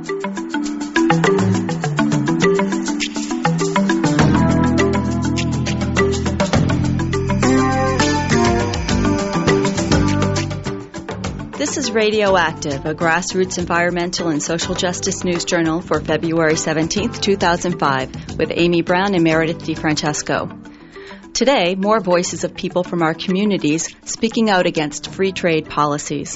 This is Radioactive, a grassroots environmental and social justice news journal for February 17, 2005, with Amy Brown and Meredith DeFrancesco. Today, more voices of people from our communities speaking out against free trade policies.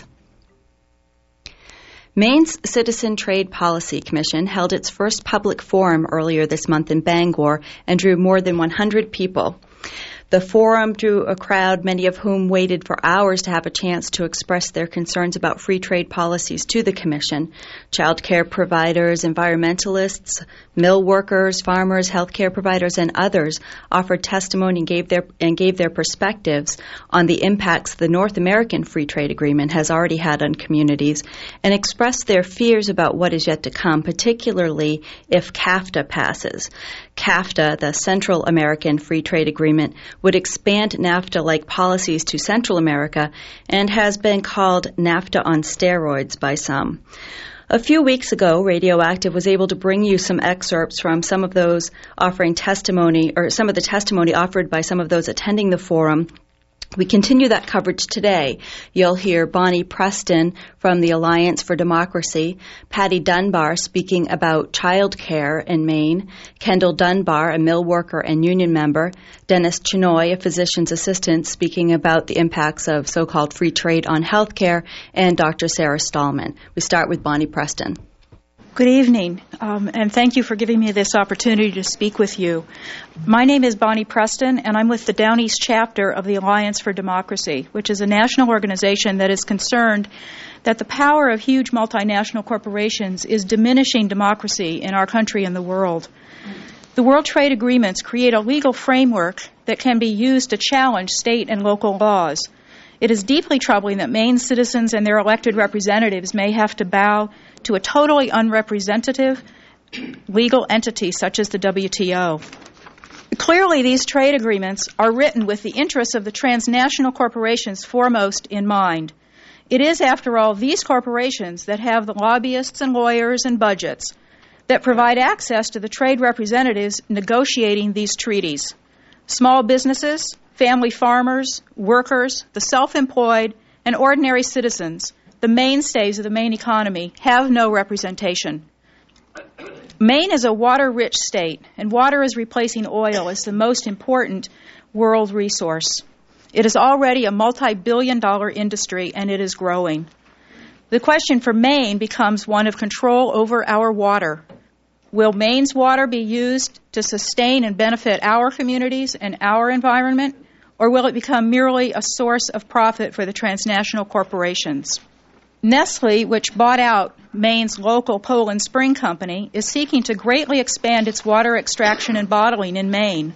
Maine's Citizen Trade Policy Commission held its first public forum earlier this month in Bangor and drew more than 100 people. The forum drew a crowd, many of whom waited for hours to have a chance to express their concerns about free trade policies to the Commission. Child care providers, environmentalists, mill workers, farmers, healthcare providers, and others offered testimony and gave their perspectives on the impacts the North American Free Trade Agreement has already had on communities and expressed their fears about what is yet to come, particularly if CAFTA passes. CAFTA, the Central American Free Trade Agreement, would expand NAFTA-like policies to Central America and has been called NAFTA on steroids by some. A few weeks ago, Radioactive was able to bring you some excerpts from some of those offering testimony, or some of the testimony offered by some of those attending the forum. We continue that coverage today. You'll hear Bonnie Preston from the Alliance for Democracy, Patty Dunbar speaking about child care in Maine, Kendall Dunbar, a mill worker and union member, Dennis Chinoy, a physician's assistant, speaking about the impacts of so-called free trade on health care, and Dr. Sarah Stallman. We start with Bonnie Preston. Good evening, and thank you for giving me this opportunity to speak with you. My name is Bonnie Preston, and I'm with the Down East chapter of the Alliance for Democracy, which is a national organization that is concerned that the power of huge multinational corporations is diminishing democracy in our country and the world. The World Trade Agreements create a legal framework that can be used to challenge state and local laws. It is deeply troubling that Maine citizens and their elected representatives may have to bow to a totally unrepresentative legal entity such as the WTO. Clearly, these trade agreements are written with the interests of the transnational corporations foremost in mind. It is, after all, these corporations that have the lobbyists and lawyers and budgets that provide access to the trade representatives negotiating these treaties. Small businesses, family farmers, workers, the self-employed, and ordinary citizens, the mainstays of the Maine economy, have no representation. Maine is a water-rich state, and water is replacing oil as the most important world resource. It is already a multi-billion-dollar industry, and it is growing. The question for Maine becomes one of control over our water. Will Maine's water be used to sustain and benefit our communities and our environment, or will it become merely a source of profit for the transnational corporations? Nestle, which bought out Maine's local Poland Spring Company, is seeking to greatly expand its water extraction and bottling in Maine.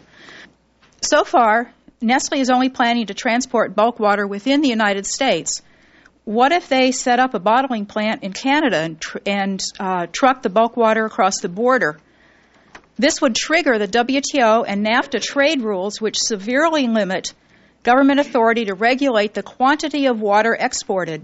So far, Nestle is only planning to transport bulk water within the United States. What if they set up a bottling plant in Canada and truck the bulk water across the border? This would trigger the WTO and NAFTA trade rules, which severely limit government authority to regulate the quantity of water exported.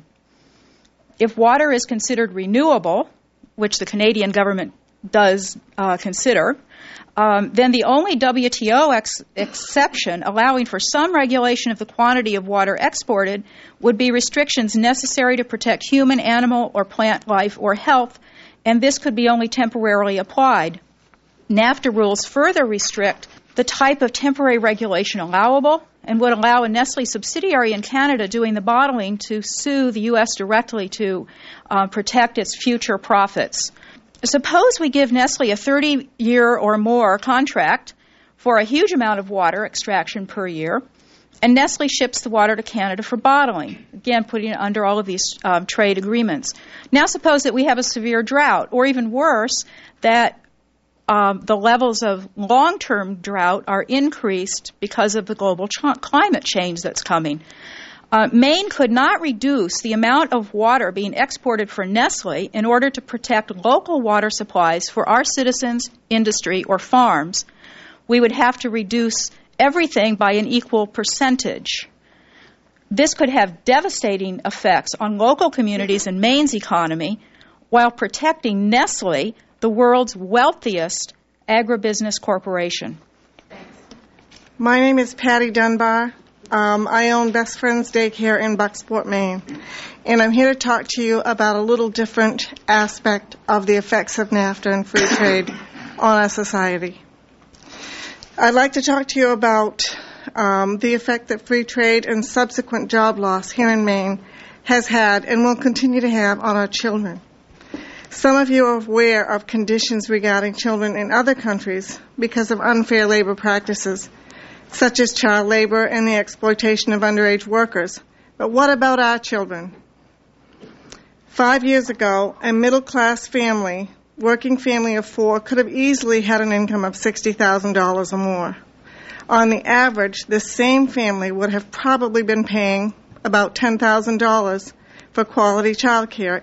If water is considered renewable, which the Canadian government does consider, then the only WTO exception allowing for some regulation of the quantity of water exported would be restrictions necessary to protect human, animal, or plant life or health, and this could be only temporarily applied. NAFTA rules further restrict the type of temporary regulation allowable and would allow a Nestle subsidiary in Canada doing the bottling to sue the U.S. directly to protect its future profits. Suppose we give Nestle a 30-year or more contract for a huge amount of water extraction per year, and Nestle ships the water to Canada for bottling, again putting it under all of these trade agreements. Now suppose that we have a severe drought, or even worse, that the levels of long-term drought are increased because of the global climate change that's coming. Maine could not reduce the amount of water being exported for Nestle in order to protect local water supplies for our citizens, industry, or farms. We would have to reduce everything by an equal percentage. This could have devastating effects on local communities and Maine's economy, while protecting Nestle, the world's wealthiest agribusiness corporation. My name is Patty Dunbar. I own Best Friends Daycare in Bucksport, Maine, and I'm here to talk to you about a little different aspect of the effects of NAFTA and free trade on our society. I'd like to talk to you about the effect that free trade and subsequent job loss here in Maine has had and will continue to have on our children. Some of you are aware of conditions regarding children in other countries because of unfair labor practices, such as child labor and the exploitation of underage workers. But what about our children? 5 years ago, a middle-class family, working family of 4, could have easily had an income of $60,000 or more. On the average, this same family would have probably been paying about $10,000 for quality child care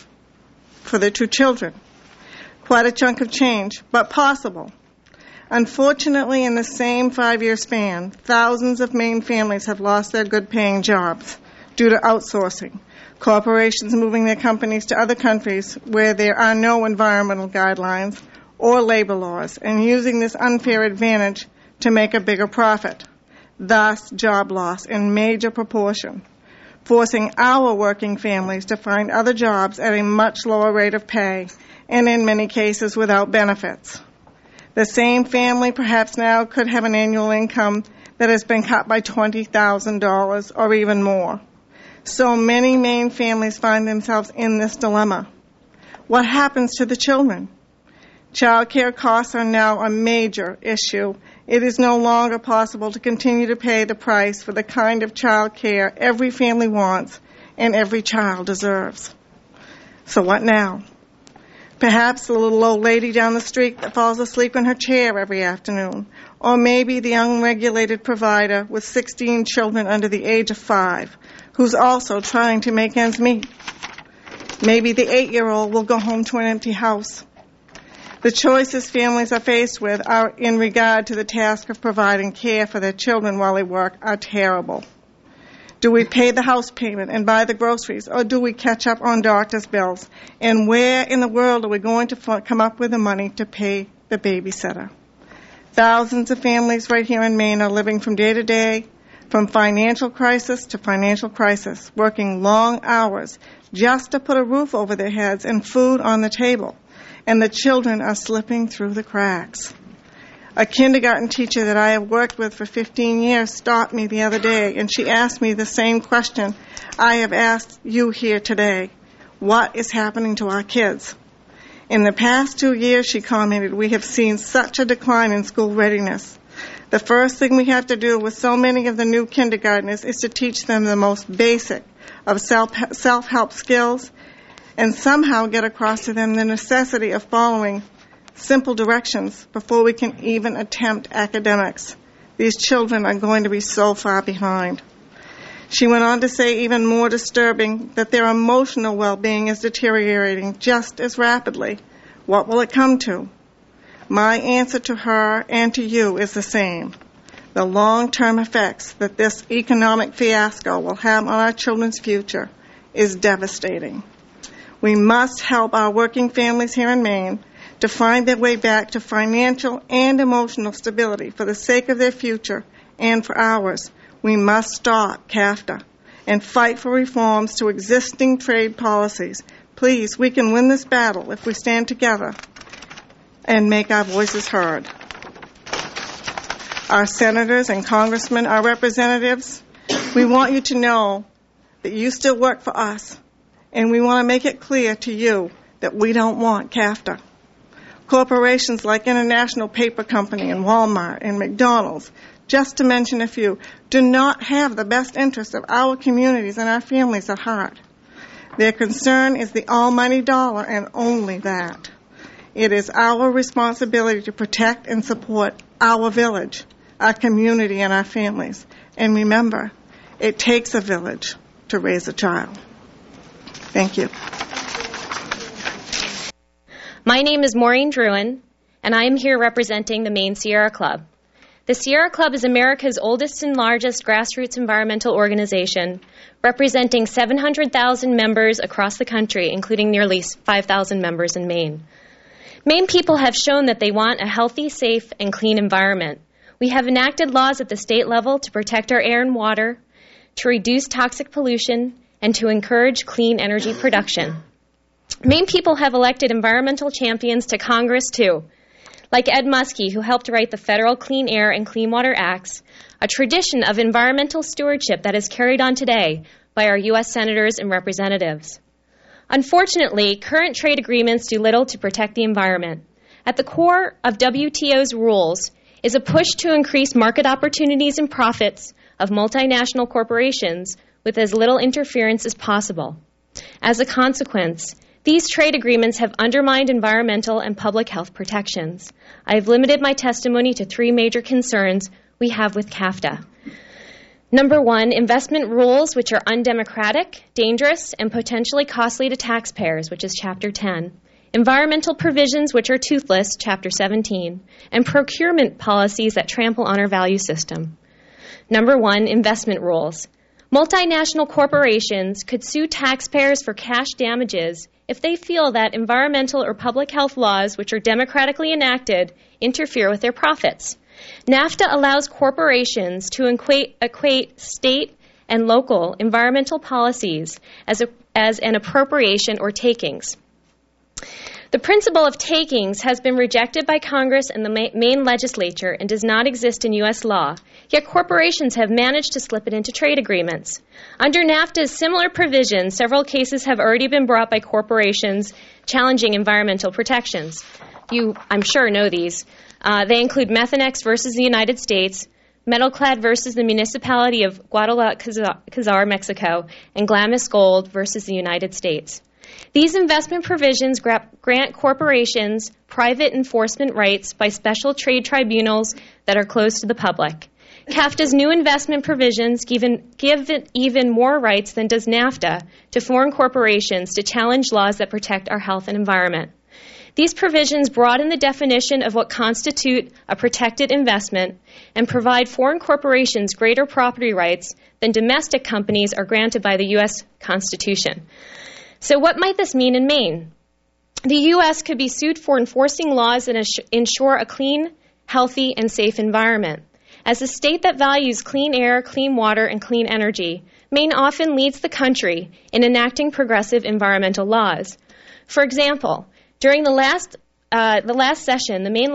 for their 2 children. Quite a chunk of change, but possible. Unfortunately, in the same 5-year span, thousands of Maine families have lost their good-paying jobs due to outsourcing, corporations moving their companies to other countries where there are no environmental guidelines or labor laws, and using this unfair advantage to make a bigger profit. Thus, job loss in major proportion, forcing our working families to find other jobs at a much lower rate of pay, and in many cases without benefits. The same family perhaps now could have an annual income that has been cut by $20,000 or even more. So many Maine families find themselves in this dilemma. What happens to the children? Child care costs are now a major issue. It is no longer possible to continue to pay the price for the kind of child care every family wants and every child deserves. So what now? Perhaps the little old lady down the street that falls asleep in her chair every afternoon. Or maybe the unregulated provider with 16 children under the age of 5, who's also trying to make ends meet. Maybe the 8-year-old will go home to an empty house. The choices families are faced with are in regard to the task of providing care for their children while they work are terrible. Do we pay the house payment and buy the groceries, or do we catch up on doctor's bills? And where in the world are we going to come up with the money to pay the babysitter? Thousands of families right here in Maine are living from day to day, from financial crisis to financial crisis, working long hours just to put a roof over their heads and food on the table. And the children are slipping through the cracks. A kindergarten teacher that I have worked with for 15 years stopped me the other day, and she asked me the same question I have asked you here today. What is happening to our kids? In the past 2 years, she commented, we have seen such a decline in school readiness. The first thing we have to do with so many of the new kindergartners is to teach them the most basic of self-help skills and somehow get across to them the necessity of following simple directions before we can even attempt academics. These children are going to be so far behind. She went on to say, even more disturbing, that their emotional well-being is deteriorating just as rapidly. What will it come to? My answer to her and to you is the same. The long-term effects that this economic fiasco will have on our children's future is devastating. We must help our working families here in Maine to find their way back to financial and emotional stability for the sake of their future and for ours. We must stop CAFTA and fight for reforms to existing trade policies. Please, we can win this battle if we stand together and make our voices heard. Our senators and congressmen, our representatives, we want you to know that you still work for us, and we want to make it clear to you that we don't want CAFTA. Corporations like International Paper Company and Walmart and McDonald's, just to mention a few, do not have the best interests of our communities and our families at heart. Their concern is the almighty dollar and only that. It is our responsibility to protect and support our village, our community, and our families. And remember, it takes a village to raise a child. Thank you. My name is Maureen Druin, and I am here representing the Maine Sierra Club. The Sierra Club is America's oldest and largest grassroots environmental organization, representing 700,000 members across the country, including nearly 5,000 members in Maine. Maine people have shown that they want a healthy, safe, and clean environment. We have enacted laws at the state level to protect our air and water, to reduce toxic pollution, and to encourage clean energy production. Maine people have elected environmental champions to Congress, too, like Ed Muskie, who helped write the Federal Clean Air and Clean Water Acts, a tradition of environmental stewardship that is carried on today by our U.S. senators and representatives. Unfortunately, current trade agreements do little to protect the environment. At the core of WTO's rules is a push to increase market opportunities and profits of multinational corporations with as little interference as possible. As a consequence, these trade agreements have undermined environmental and public health protections. I have limited my testimony to three major concerns we have with CAFTA. Number one, investment rules which are undemocratic, dangerous, and potentially costly to taxpayers, which is Chapter 10. Environmental provisions which are toothless, Chapter 17. And procurement policies that trample on our value system. Number one, investment rules. Multinational corporations could sue taxpayers for cash damages if they feel that environmental or public health laws which are democratically enacted interfere with their profits. NAFTA allows corporations to equate state and local environmental policies as an appropriation or takings. The principle of takings has been rejected by Congress and the Maine legislature and does not exist in U.S. law, yet corporations have managed to slip it into trade agreements. Under NAFTA's similar provisions, several cases have already been brought by corporations challenging environmental protections. You, I'm sure, know these. They include Methanex versus the United States, Metalclad versus the municipality of Guadalcazar, Mexico, and Glamis Gold versus the United States. These investment provisions grant corporations private enforcement rights by special trade tribunals that are closed to the public. CAFTA's new investment provisions give it even more rights than does NAFTA to foreign corporations to challenge laws that protect our health and environment. These provisions broaden the definition of what constitute a protected investment and provide foreign corporations greater property rights than domestic companies are granted by the U.S. Constitution. So what might this mean in Maine? The U.S. could be sued for enforcing laws that ensure a clean, healthy, and safe environment. As a state that values clean air, clean water, and clean energy, Maine often leads the country in enacting progressive environmental laws. For example, during the last session, the Maine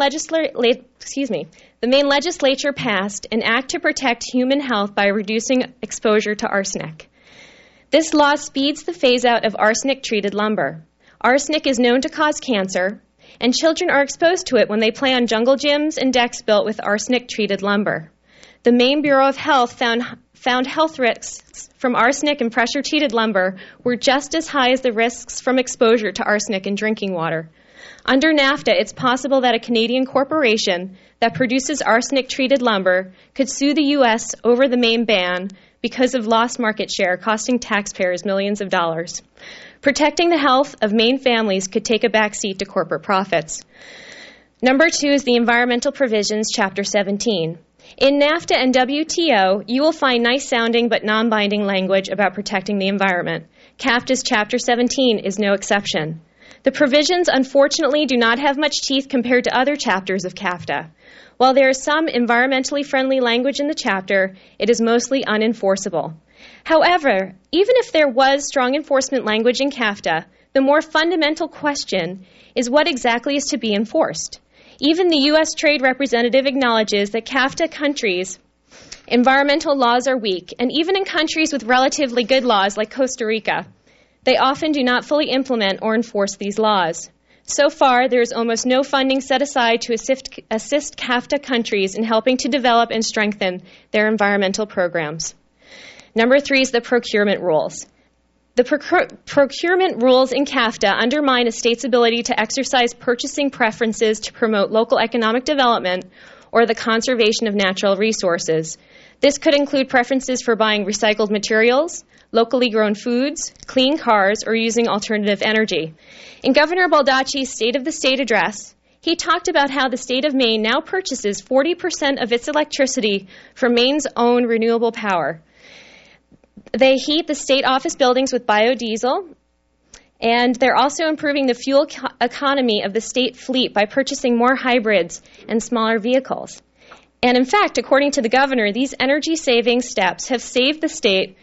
legislature passed an act to protect human health by reducing exposure to arsenic. This law speeds the phase-out of arsenic-treated lumber. Arsenic is known to cause cancer, and children are exposed to it when they play on jungle gyms and decks built with arsenic-treated lumber. The Maine Bureau of Health found health risks from arsenic and pressure-treated lumber were just as high as the risks from exposure to arsenic in drinking water. Under NAFTA, it's possible that a Canadian corporation that produces arsenic-treated lumber could sue the U.S. over the Maine ban because of lost market share, costing taxpayers millions of dollars. Protecting the health of Maine families could take a backseat to corporate profits. Number two is the environmental provisions, Chapter 17. In NAFTA and WTO, you will find nice-sounding but non-binding language about protecting the environment. CAFTA's Chapter 17 is no exception. The provisions, unfortunately, do not have much teeth compared to other chapters of CAFTA. While there is some environmentally friendly language in the chapter, it is mostly unenforceable. However, even if there was strong enforcement language in CAFTA, the more fundamental question is what exactly is to be enforced. Even the U.S. Trade Representative acknowledges that CAFTA countries' environmental laws are weak, and even in countries with relatively good laws like Costa Rica, they often do not fully implement or enforce these laws. So far, there is almost no funding set aside to assist CAFTA countries in helping to develop and strengthen their environmental programs. Number three is the procurement rules. The procurement rules in CAFTA undermine a state's ability to exercise purchasing preferences to promote local economic development or the conservation of natural resources. This could include preferences for buying recycled materials, locally grown foods, clean cars, or using alternative energy. In Governor Baldacci's State of the State address, He talked about how the state of Maine now purchases 40% of its electricity from Maine's own renewable power. They heat the state office buildings with biodiesel, and they're also improving the fuel economy of the state fleet by purchasing more hybrids and smaller vehicles. And in fact, according to the governor, these energy-saving steps have saved the state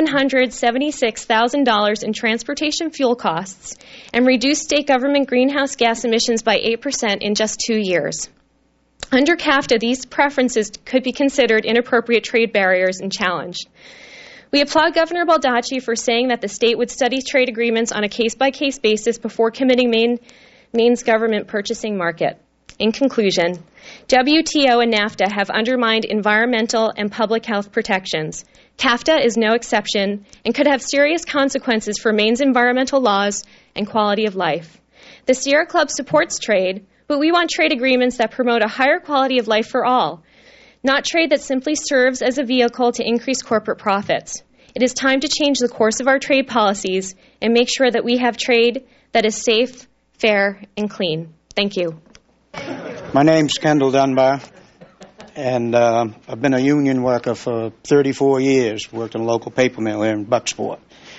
$776,000 in transportation fuel costs and reduced state government greenhouse gas emissions by 8% in just 2 years. Under CAFTA, these preferences could be considered inappropriate trade barriers and challenged. We applaud Governor Baldacci for saying that the state would study trade agreements on a case-by-case basis before committing Maine's government purchasing market. In conclusion, WTO and NAFTA have undermined environmental and public health protections. CAFTA is no exception and could have serious consequences for Maine's environmental laws and quality of life. The Sierra Club supports trade, but we want trade agreements that promote a higher quality of life for all, not trade that simply serves as a vehicle to increase corporate profits. It is time to change the course of our trade policies and make sure that we have trade that is safe, fair, and clean. Thank you. My name's Kendall Dunbar, and I've been a union worker for 34 years, worked in a local paper mill here in Bucksport.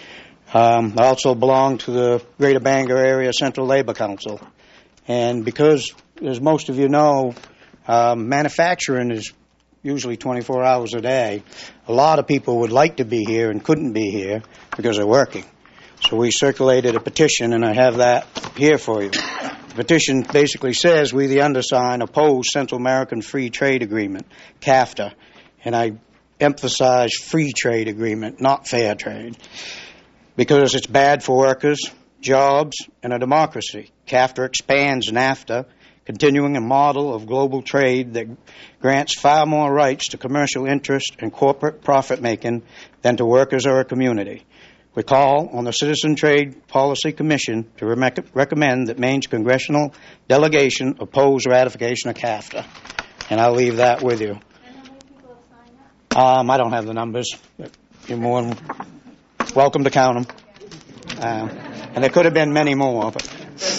I also belong to the Greater Bangor Area Central Labor Council. And because, as most of you know, manufacturing is usually 24 hours a day, a lot of people would like to be here and couldn't be here because they're working. So we circulated a petition, and I have that here for you. The petition basically says we, the undersigned, oppose Central American Free Trade Agreement, CAFTA, and I emphasize free trade agreement, not fair trade, because it's bad for workers, jobs, and a democracy. CAFTA expands NAFTA, continuing a model of global trade that grants far more rights to commercial interest and corporate profit-making than to workers or a community. We call on the Citizen Trade Policy Commission to recommend that Maine's congressional delegation oppose ratification of CAFTA. And I'll leave that with you. And how many people have signed up? I don't have the numbers. You're more than welcome to count them. And there could have been many more. But,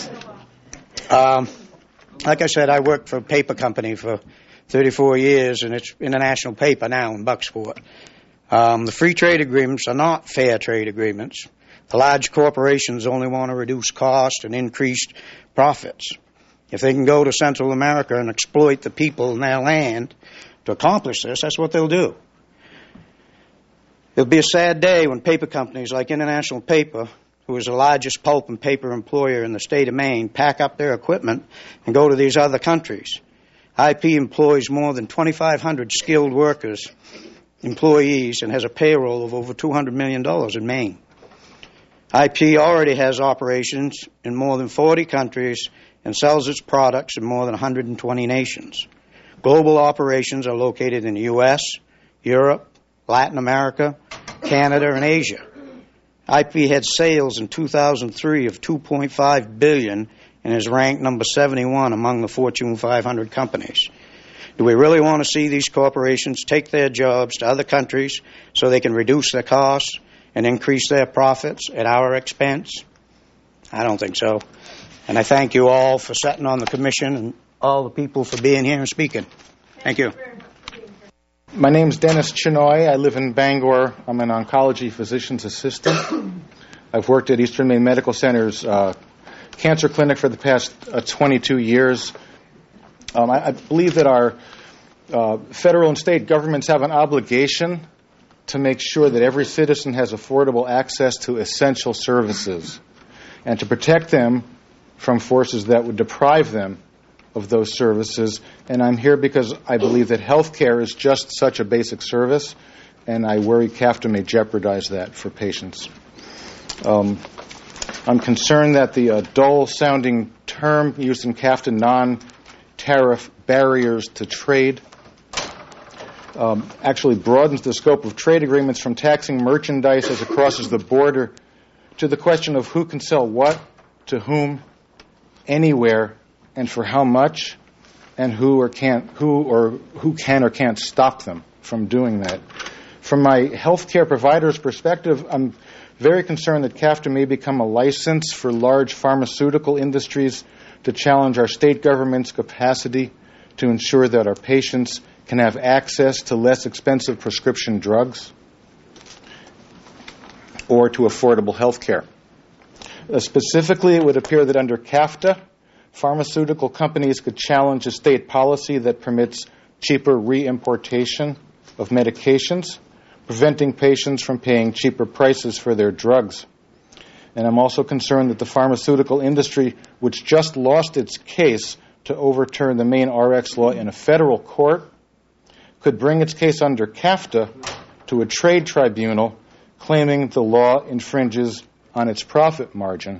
like I said, I worked for a paper company for 34 years, and it's international paper now in Bucksport. The free trade agreements are not fair trade agreements. The large corporations only want to reduce cost and increase profits. If they can go to Central America and exploit the people in their land to accomplish this, that's what they'll do. It'll be a sad day when paper companies like International Paper, who is the largest pulp and paper employer in the state of Maine, pack up their equipment and go to these other countries. IP employs more than 2,500 skilled workers, employees, and has a payroll of over $200 million in Maine. IP already has operations in more than 40 countries and sells its products in more than 120 nations. Global operations are located in the U.S., Europe, Latin America, Canada, and Asia. IP had sales in 2003 of $2.5 billion and is ranked number 71 among the Fortune 500 companies. Do we really want to see these corporations take their jobs to other countries so they can reduce their costs and increase their profits at our expense? I don't think so. And I thank you all for sitting on the commission and all the people for being here and speaking. Thank you. My name's Dennis Chinoy. I live in Bangor. I'm an oncology physician's assistant. I've worked at Eastern Maine Medical Center's cancer clinic for the past 22 years. I believe that our federal and state governments have an obligation to make sure that every citizen has affordable access to essential services and to protect them from forces that would deprive them of those services. And I'm here because I believe that health care is just such a basic service, and I worry CAFTA may jeopardize that for patients. I'm concerned that the dull-sounding term used in CAFTA, non-tariff barriers to trade, actually broadens the scope of trade agreements from taxing merchandise as it crosses the border to the question of who can sell what, to whom, anywhere, and for how much, and who can or can't stop them from doing that. From my healthcare provider's perspective, I'm very concerned that CAFTA may become a license for large pharmaceutical industries to challenge our state government's capacity to ensure that our patients can have access to less expensive prescription drugs or to affordable health care. Specifically, it would appear that under CAFTA, pharmaceutical companies could challenge a state policy that permits cheaper reimportation of medications, preventing patients from paying cheaper prices for their drugs. And I'm also concerned that the pharmaceutical industry, which just lost its case to overturn the Maine RX law in a federal court, could bring its case under CAFTA to a trade tribunal claiming the law infringes on its profit margin.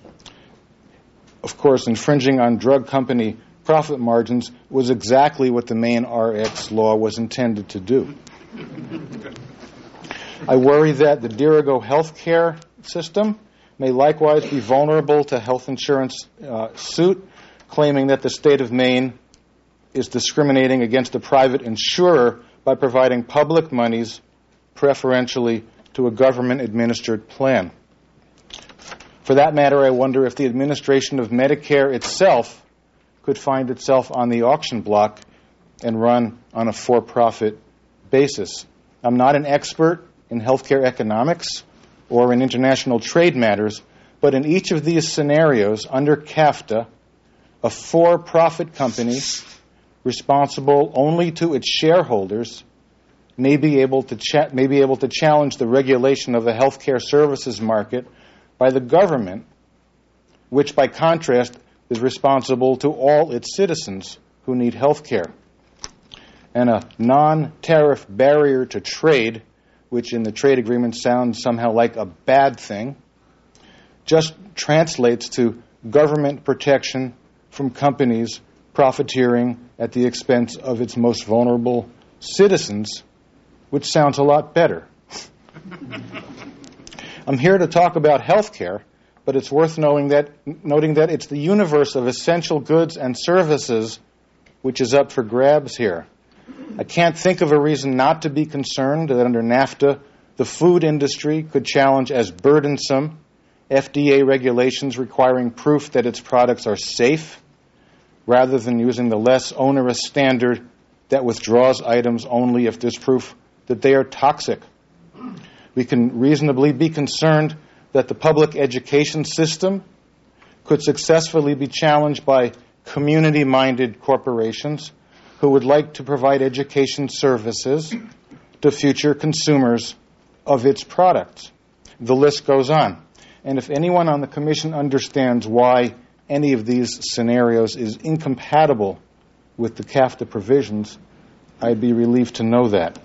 Of course, infringing on drug company profit margins was exactly what the Maine RX law was intended to do. I worry that the Dirigo healthcare system may likewise be vulnerable to health insurance suit, claiming that the state of Maine is discriminating against a private insurer by providing public monies preferentially to a government-administered plan. For that matter, I wonder if the administration of Medicare itself could find itself on the auction block and run on a for-profit basis. I'm not an expert in healthcare economics or in international trade matters, but in each of these scenarios under CAFTA, a for-profit company responsible only to its shareholders may be able to challenge the regulation of the healthcare services market by the government, which by contrast is responsible to all its citizens who need health care. And a non-tariff barrier to trade, which in the trade agreement sounds somehow like a bad thing, just translates to government protection from companies profiteering at the expense of its most vulnerable citizens, which sounds a lot better. I'm here to talk about health care, but it's worth noting that it's the universe of essential goods and services which is up for grabs here. I can't think of a reason not to be concerned that under NAFTA, the food industry could challenge as burdensome FDA regulations requiring proof that its products are safe, rather than using the less onerous standard that withdraws items only if there's proof that they are toxic. We can reasonably be concerned that the public education system could successfully be challenged by community-minded corporations who would like to provide education services to future consumers of its products. The list goes on. And if anyone on the Commission understands why any of these scenarios is incompatible with the CAFTA provisions, I'd be relieved to know that.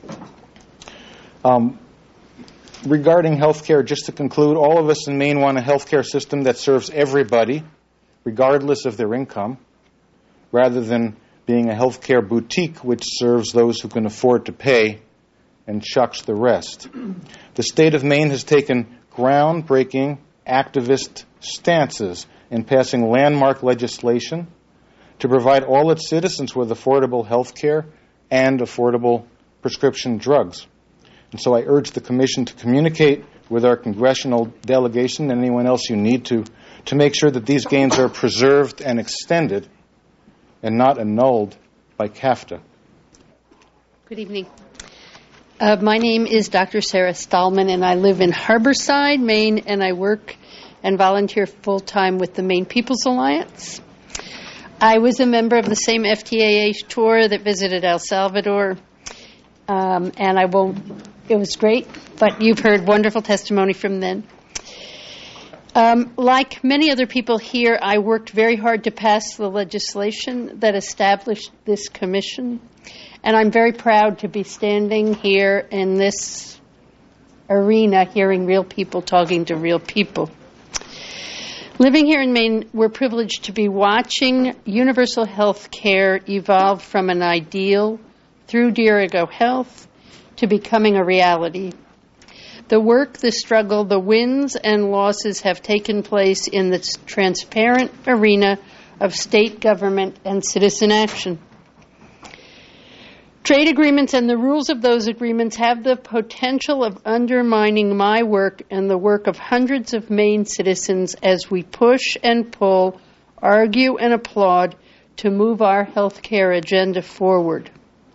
Regarding health care, just to conclude, all of us in Maine want a health care system that serves everybody, regardless of their income, rather than being a health care boutique which serves those who can afford to pay and chucks the rest. The state of Maine has taken groundbreaking activist stances in passing landmark legislation to provide all its citizens with affordable health care and affordable prescription drugs. And so I urge the Commission to communicate with our congressional delegation and anyone else you need to make sure that these gains are preserved and extended and not annulled by CAFTA. Good evening. My name is Dr. Sarah Stahlman, and I live in Harborside, Maine, and I work and volunteer full-time with the Maine People's Alliance. I was a member of the same FTAA tour that visited El Salvador, it was great, but you've heard wonderful testimony from them. Like many other people here, I worked very hard to pass the legislation that established this commission, and I'm very proud to be standing here in this arena, hearing real people talking to real people. Living here in Maine, we're privileged to be watching universal health care evolve from an ideal through Dirigo Health to becoming a reality. The work, the struggle, the wins and losses have taken place in this transparent arena of state government and citizen action. Trade agreements and the rules of those agreements have the potential of undermining my work and the work of hundreds of Maine citizens as we push and pull argue, and applaud to move our health care agenda forward.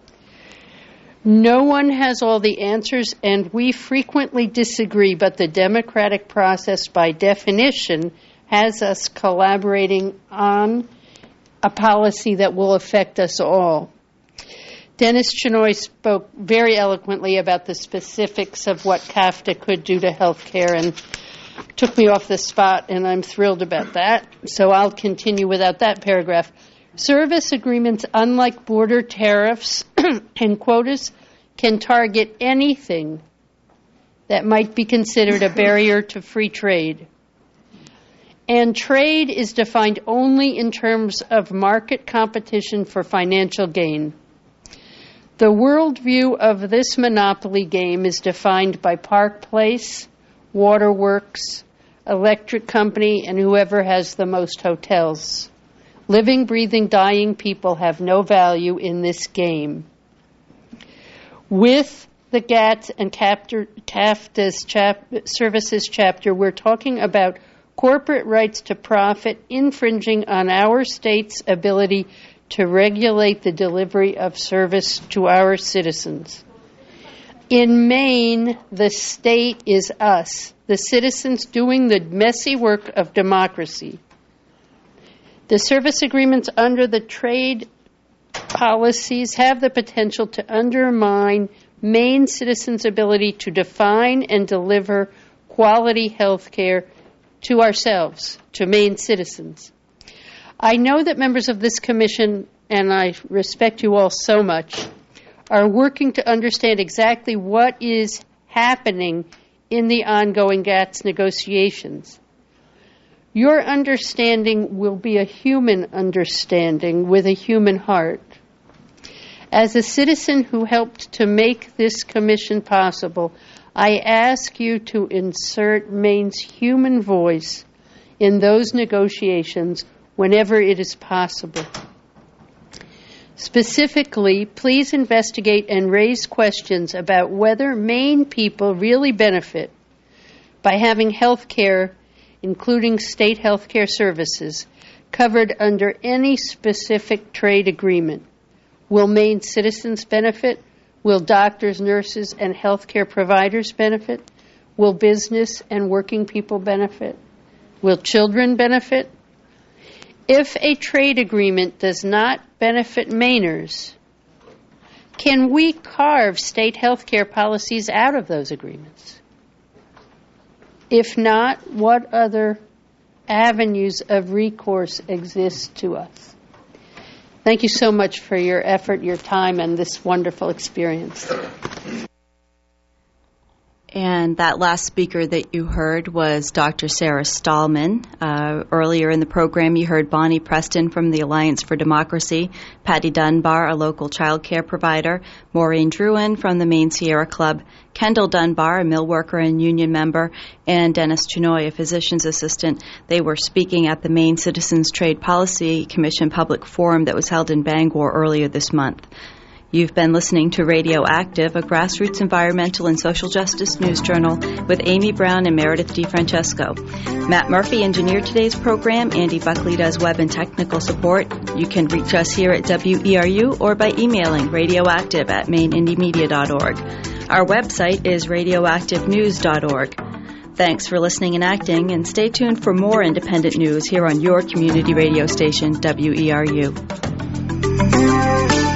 No one has all the answers, and we frequently disagree, but the democratic process, by definition, has us collaborating on a policy that will affect us all. Dennis Chenoy spoke very eloquently about the specifics of what CAFTA could do to health care and took me off the spot, and I'm thrilled about that. So I'll continue without that paragraph. Service agreements, unlike border tariffs and quotas, can target anything that might be considered a barrier to free trade. And trade is defined only in terms of market competition for financial gain. The worldview of this monopoly game is defined by Park Place, Waterworks, electric company, and whoever has the most hotels. Living, breathing, dying people have no value in this game. With the GATS and CAFTA's services chapter, we're talking about corporate rights to profit infringing on our state's ability to regulate the delivery of service to our citizens. In Maine, the state is us, the citizens doing the messy work of democracy. The service agreements under the trade policies have the potential to undermine Maine citizens' ability to define and deliver quality health care to ourselves, to Maine citizens. I know that members of this commission, and I respect you all so much, are working to understand exactly what is happening in the ongoing GATS negotiations. Your understanding will be a human understanding with a human heart. As a citizen who helped to make this commission possible, I ask you to insert Maine's human voice in those negotiations whenever it is possible. Specifically, please investigate and raise questions about whether Maine people really benefit by having health care, including state health care services, covered under any specific trade agreement. Will Maine citizens benefit? Will doctors, nurses, and health care providers benefit? Will business and working people benefit? Will children benefit? If a trade agreement does not benefit Mainers, can we carve state health care policies out of those agreements? If not, what other avenues of recourse exist to us? Thank you so much for your effort, your time, and this wonderful experience. And that last speaker that you heard was Dr. Sarah Stallman. Earlier in the program, you heard Bonnie Preston from the Alliance for Democracy, Patty Dunbar, a local child care provider, Maureen Druin from the Maine Sierra Club, Kendall Dunbar, a mill worker and union member, and Dennis Chenoy, a physician's assistant. They were speaking at the Maine Citizens Trade Policy Commission public forum that was held in Bangor earlier this month. You've been listening to Radioactive, a grassroots environmental and social justice news journal with Amy Brown and Meredith DeFrancesco. Matt Murphy engineered today's program. Andy Buckley does web and technical support. You can reach us here at WERU or by emailing radioactive@mainindymedia.org. Our website is radioactivenews.org. Thanks for listening and acting, and stay tuned for more independent news here on your community radio station, WERU.